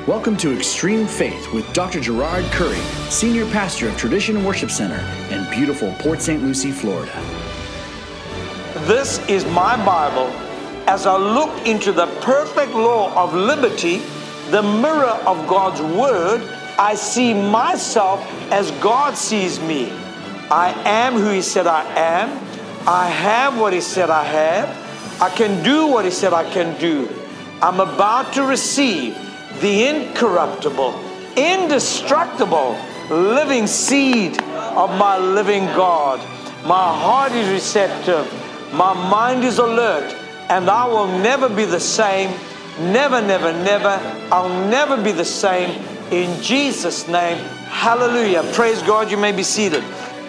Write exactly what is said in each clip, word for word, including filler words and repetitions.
Welcome to Extreme Faith with Doctor Gerard Curry, Senior Pastor of Tradition Worship Center in beautiful Port Saint Lucie, Florida. This is my Bible. As I look into the perfect law of liberty, the mirror of God's Word, I see myself as God sees me. I am who He said I am. I have what He said I have. I can do what He said I can do. I'm about to receive the incorruptible, indestructible, living seed of my living God. My heart is receptive. My mind is alert. And I will never be the same. Never, never, never. I'll never be the same. In Jesus' name, hallelujah. Praise God. You may be seated.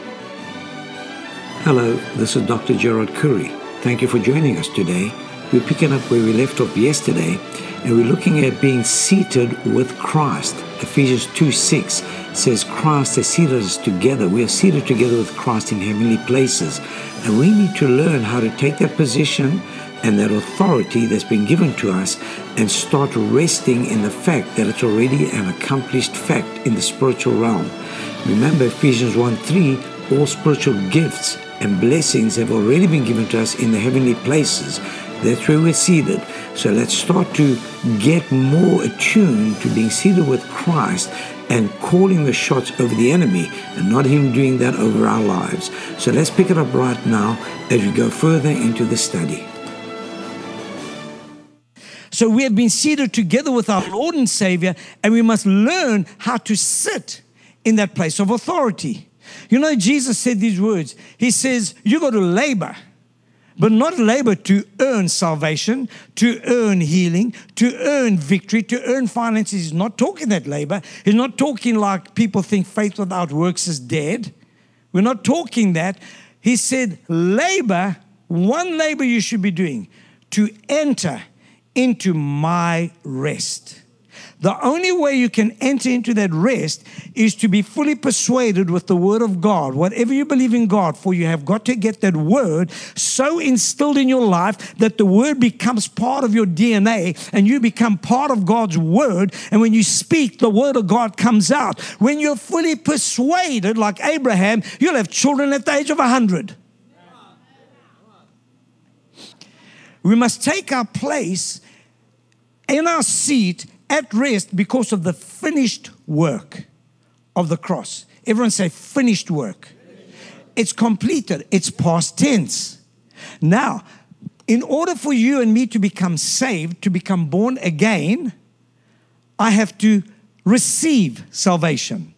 Hello, this is Doctor Gerard Curry. Thank you for joining us today. We're picking up where we left off yesterday, and we're looking at being seated with Christ. Ephesians two six says Christ has seated us together. We are seated together with Christ in heavenly places. And we need to learn how to take that position and that authority that's been given to us and start resting in the fact that it's already an accomplished fact in the spiritual realm. Remember Ephesians one three, all spiritual gifts and blessings have already been given to us in the heavenly places. That's where we're seated. So let's start to get more attuned to being seated with Christ and calling the shots over the enemy and not Him doing that over our lives. So let's pick it up right now as we go further into the study. So we have been seated together with our Lord and Savior, and we must learn how to sit in that place of authority. You know, Jesus said these words. He says, you got to labor, but not labor to earn salvation, to earn healing, to earn victory, to earn finances. He's not talking that labor. He's not talking like people think faith without works is dead. We're not talking that. He said labor, one labor you should be doing, to enter into my rest. The only way you can enter into that rest is to be fully persuaded with the Word of God. Whatever you believe in God for, you have got to get that Word so instilled in your life that the Word becomes part of your D N A and you become part of God's Word. And when you speak, the Word of God comes out. When you're fully persuaded, like Abraham, you'll have children at the age of one hundred. We must take our place in our seat at rest because of the finished work of the cross. Everyone say finished work. It's completed. It's past tense. Now, in order for you and me to become saved, to become born again, I have to receive salvation.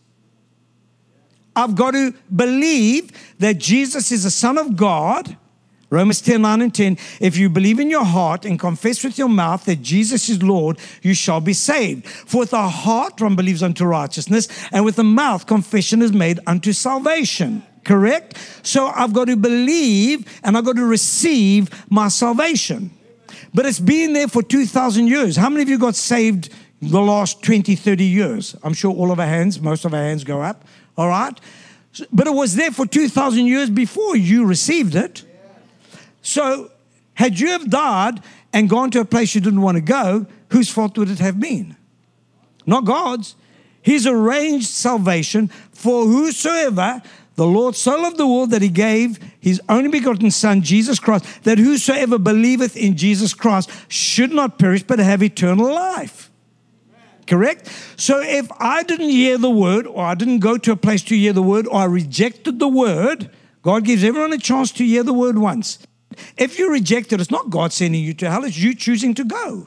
I've got to believe that Jesus is the Son of God. Romans ten, nine and ten, if you believe in your heart and confess with your mouth that Jesus is Lord, you shall be saved. For with the heart one believes unto righteousness, and with the mouth confession is made unto salvation. Correct? So I've got to believe and I've got to receive my salvation. But it's been there for two thousand years. How many of you got saved the last twenty, thirty years? I'm sure all of our hands, most of our hands go up. All right? But it was there for two thousand years before you received it. So, had you have died and gone to a place you didn't want to go, whose fault would it have been? Not God's. He's arranged salvation for whosoever the Lord so loved the world that He gave His only begotten Son, Jesus Christ, that whosoever believeth in Jesus Christ should not perish but have eternal life. Correct? So if I didn't hear the word, or I didn't go to a place to hear the word, or I rejected the word, God gives everyone a chance to hear the word once. If you reject it, it's not God sending you to hell, it's you choosing to go.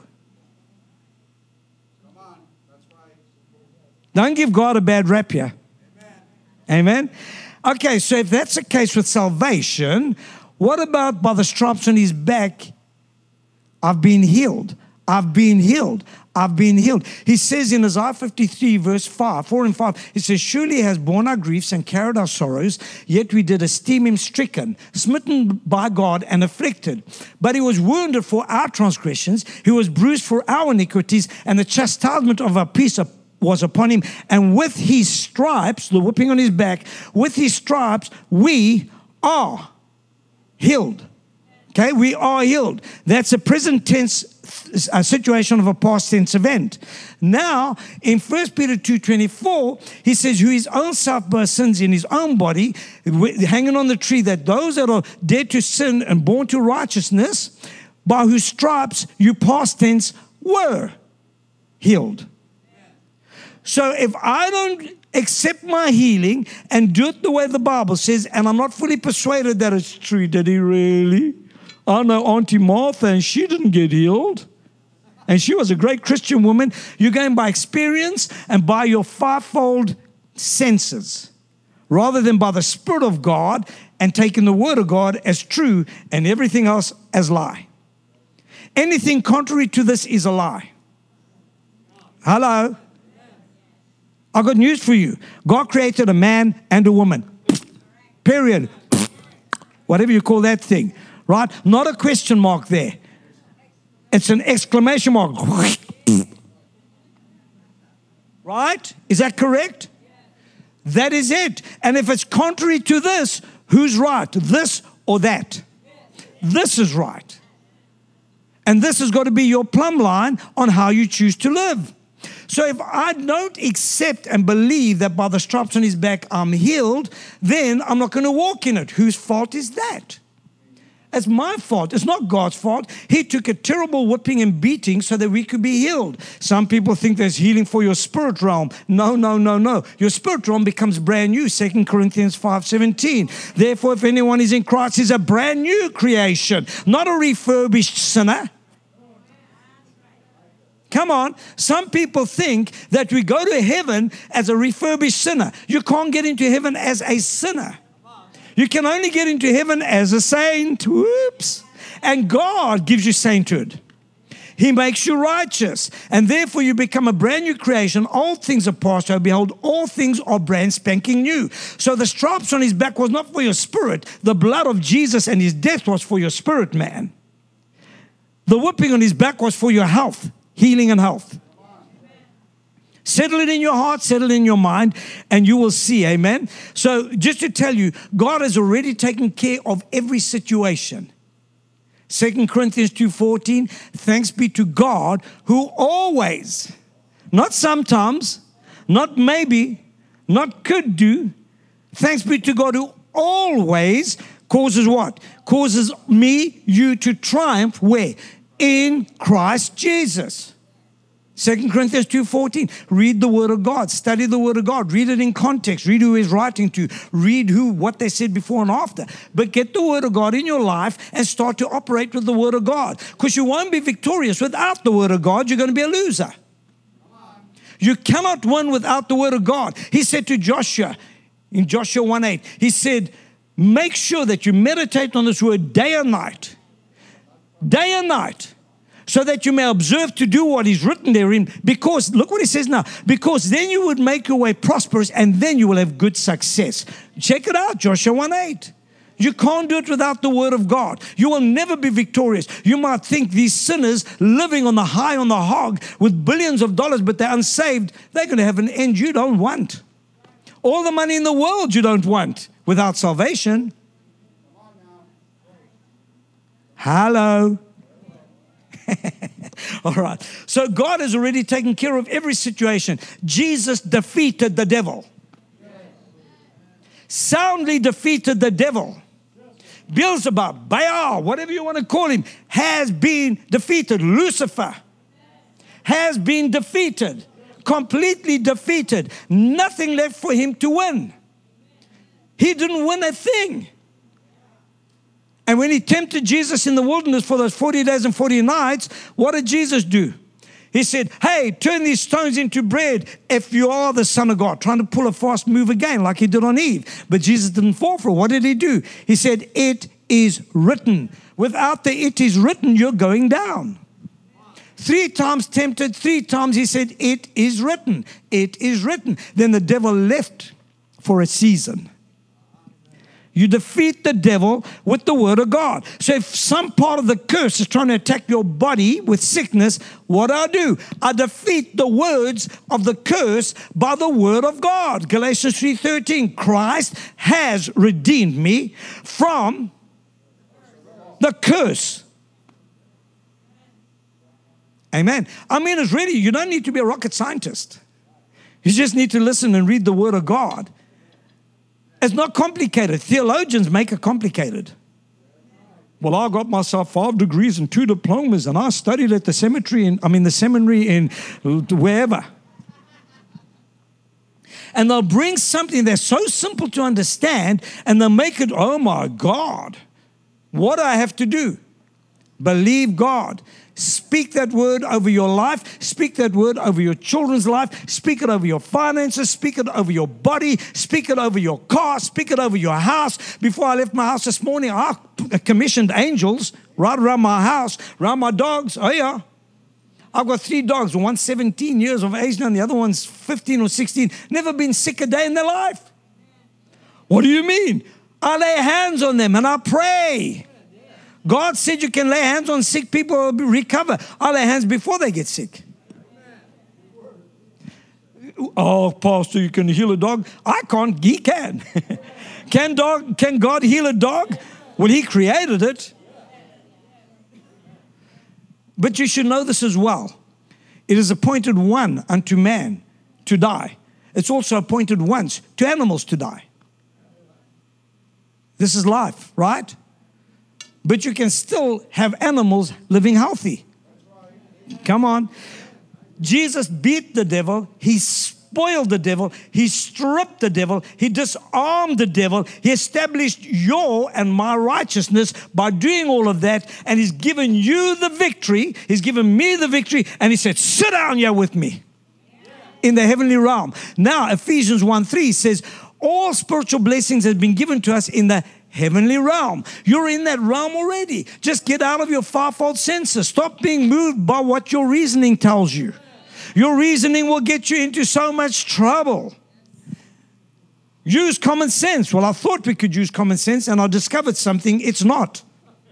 Come on. That's right. Don't give God a bad rap here. Amen. Amen. Okay, so if that's the case with salvation, what about by the stripes on His back, I've been healed. I've been healed. I've been healed. He says in Isaiah fifty-three, verse five, four and five, He says, surely He has borne our griefs and carried our sorrows, yet we did esteem Him stricken, smitten by God and afflicted. But He was wounded for our transgressions, He was bruised for our iniquities, and the chastisement of our peace was upon Him. And with His stripes, the whipping on His back, with His stripes, we are healed. Okay, we are healed. That's a present tense a situation of a past tense event. Now, in First Peter two twenty-four, he says, who his own self bare sins in his own body, hanging on the tree, that those that are dead to sin and born to righteousness, by whose stripes you past tense were healed. So if I don't accept my healing and do it the way the Bible says, and I'm not fully persuaded that it's true, did he really? I know Auntie Martha, and she didn't get healed. And she was a great Christian woman. You're going by experience and by your fivefold senses, rather than by the Spirit of God and taking the Word of God as true and everything else as lie. Anything contrary to this is a lie. Hello? I've got news for you. God created a man and a woman. Period. Whatever you call that thing. Right? Not a question mark there. It's an exclamation mark. Right? Is that correct? That is it. And if it's contrary to this, who's right? This or that? This is right. And this has got to be your plumb line on how you choose to live. So if I don't accept and believe that by the stripes on his back I'm healed, then I'm not going to walk in it. Whose fault is that? It's my fault. It's not God's fault. He took a terrible whipping and beating so that we could be healed. Some people think there's healing for your spirit realm. No, no, no, no. Your spirit realm becomes brand new. Second Corinthians five seventeen. Therefore, if anyone is in Christ, he's a brand new creation, not a refurbished sinner. Come on. Some people think that we go to heaven as a refurbished sinner. You can't get into heaven as a sinner. You can only get into heaven as a saint. Whoops. And God gives you sainthood. He makes you righteous. And therefore you become a brand new creation. All things are past away. Behold, all things are brand spanking new. So the stripes on his back was not for your spirit. The blood of Jesus and his death was for your spirit, man. The whipping on his back was for your health, healing and health. Settle it in your heart, settle it in your mind, and you will see, amen? So just to tell you, God has already taken care of every situation. Second Corinthians two fourteen, thanks be to God who always, not sometimes, not maybe, not could do, thanks be to God who always causes what? Causes me, you to triumph where? In Christ Jesus. Second Corinthians two fourteen, read the Word of God, study the Word of God, read it in context, read who he's writing to, read who, what they said before and after. But get the Word of God in your life and start to operate with the Word of God. Because you won't be victorious without the Word of God. You're going to be a loser. You cannot win without the Word of God. He said to Joshua, in Joshua one eight, he said, make sure that you meditate on this Word day and night. Day and night. So that you may observe to do what is written therein. Because, look what he says now. Because then you would make your way prosperous and then you will have good success. Check it out, Joshua one eight. You can't do it without the Word of God. You will never be victorious. You might think these sinners living on the high on the hog with billions of dollars, but they're unsaved. They're going to have an end you don't want. All the money in the world you don't want without salvation. Hello. All right. So God has already taken care of every situation. Jesus defeated the devil. Soundly defeated the devil. Beelzebub, Baal, whatever you want to call him, has been defeated. Lucifer has been defeated. Completely defeated. Nothing left for him to win. He didn't win a thing. And when he tempted Jesus in the wilderness for those forty days and forty nights, what did Jesus do? He said, hey, turn these stones into bread if you are the Son of God. Trying to pull a fast move again like he did on Eve. But Jesus didn't fall for it. What did he do? He said, it is written. Without the it is written, you're going down. Three times tempted, three times he said, it is written. It is written. Then the devil left for a season. You defeat the devil with the Word of God. So if some part of the curse is trying to attack your body with sickness, what do I do? I defeat the words of the curse by the Word of God. Galatians three thirteen, Christ has redeemed me from the curse. Amen. I mean, it's really, you don't need to be a rocket scientist. You just need to listen and read the Word of God. It's not complicated. Theologians make it complicated. Well, I got myself five degrees and two diplomas, and I studied at the cemetery, in, I mean the seminary in wherever. And they'll bring something that's so simple to understand, and they'll make it, oh my God, what do I have to do? Believe God. Speak that word over your life. Speak that word over your children's life. Speak it over your finances. Speak it over your body. Speak it over your car. Speak it over your house. Before I left my house this morning, I commissioned angels right around my house, around my dogs. Oh yeah. I've got three dogs. One's seventeen years of age now, and the other one's fifteen or sixteen. Never been sick a day in their life. What do you mean? I lay hands on them and I pray. God said you can lay hands on sick people and recover. I lay hands before they get sick. Oh, Pastor, you can heal a dog? I can't. He can. Can dog? Can God heal a dog? Well, He created it. But you should know this as well. It is appointed one unto man to die. It's also appointed once to animals to die. This is life, right? But you can still have animals living healthy. Come on. Jesus beat the devil. He spoiled the devil. He stripped the devil. He disarmed the devil. He established your and my righteousness by doing all of that. And He's given you the victory. He's given me the victory. And He said, sit down here with me in the heavenly realm. Now, Ephesians one three says, all spiritual blessings have been given to us in the heavenly realm. You're in that realm already. Just get out of your fivefold senses. Stop being moved by what your reasoning tells you. Your reasoning will get you into so much trouble. Use common sense. Well, I thought we could use common sense, and I discovered something. It's not.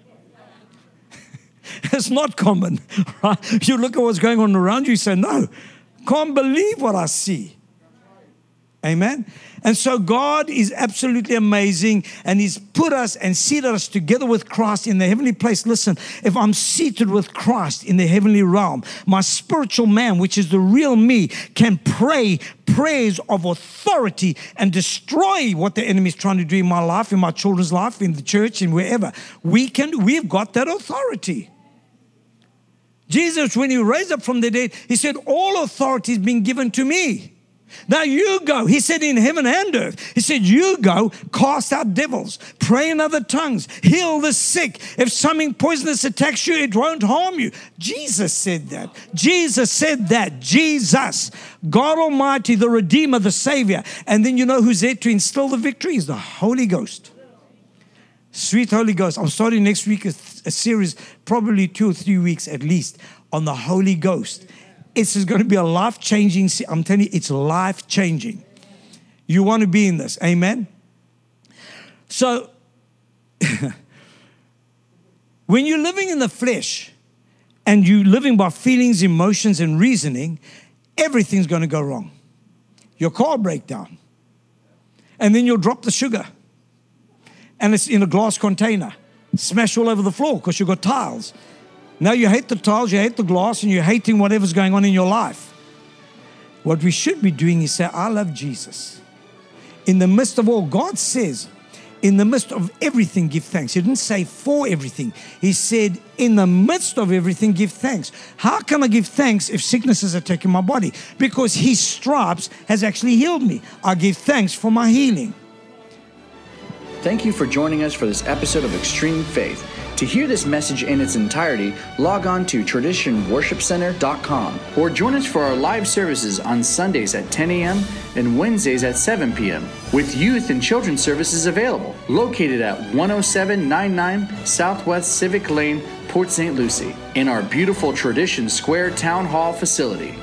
It's not common. Right? You look at what's going on around you, you say, no, can't believe what I see. Amen. And so God is absolutely amazing, and He's put us and seated us together with Christ in the heavenly place. Listen, if I'm seated with Christ in the heavenly realm, my spiritual man, which is the real me, can pray prayers of authority and destroy what the enemy is trying to do in my life, in my children's life, in the church, and wherever. We can, we've got that authority. Jesus, when He raised up from the dead, He said, all authority has been given to me. Now you go. He said in heaven and earth. He said, you go, cast out devils, pray in other tongues, heal the sick. If something poisonous attacks you, it won't harm you. Jesus said that. Jesus said that. Jesus, God Almighty, the Redeemer, the Savior. And then you know who's there to instill the victory? Is the Holy Ghost. Sweet Holy Ghost. I'm starting next week a, a series, probably two or three weeks at least, on the Holy Ghost. It's going to be a life-changing, I'm telling you, it's life-changing. You want to be in this, amen? So, when you're living in the flesh and you're living by feelings, emotions, and reasoning, everything's going to go wrong. Your car will break down. And then you'll drop the sugar. And it's in a glass container. Smash all over the floor because you've got tiles. Now you hate the tiles, you hate the glass, and you're hating whatever's going on in your life. What we should be doing is say, I love Jesus. In the midst of all, God says, in the midst of everything, give thanks. He didn't say for everything. He said, in the midst of everything, give thanks. How can I give thanks if sickness is attacking my body? Because His stripes has actually healed me. I give thanks for my healing. Thank you for joining us for this episode of Extreme Faith. To hear this message in its entirety, log on to tradition worship center dot com or join us for our live services on Sundays at ten a.m. and Wednesdays at seven p.m. with youth and children's services available, located at one oh seven ninety-nine Southwest Civic Lane, Port Saint Lucie, in our beautiful Tradition Square Town Hall facility.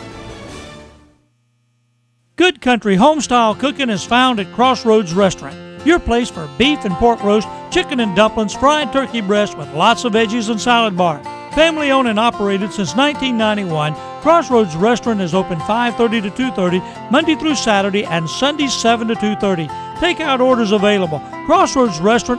Good country home-style cooking is found at Crossroads Restaurant, your place for beef and pork roast, chicken and dumplings, fried turkey breast with lots of veggies and salad bar. Family owned and operated since nineteen ninety-one, Crossroads Restaurant is open five thirty to two thirty, Monday through Saturday, and Sundays seven to two thirty. Takeout orders available. Crossroads Restaurant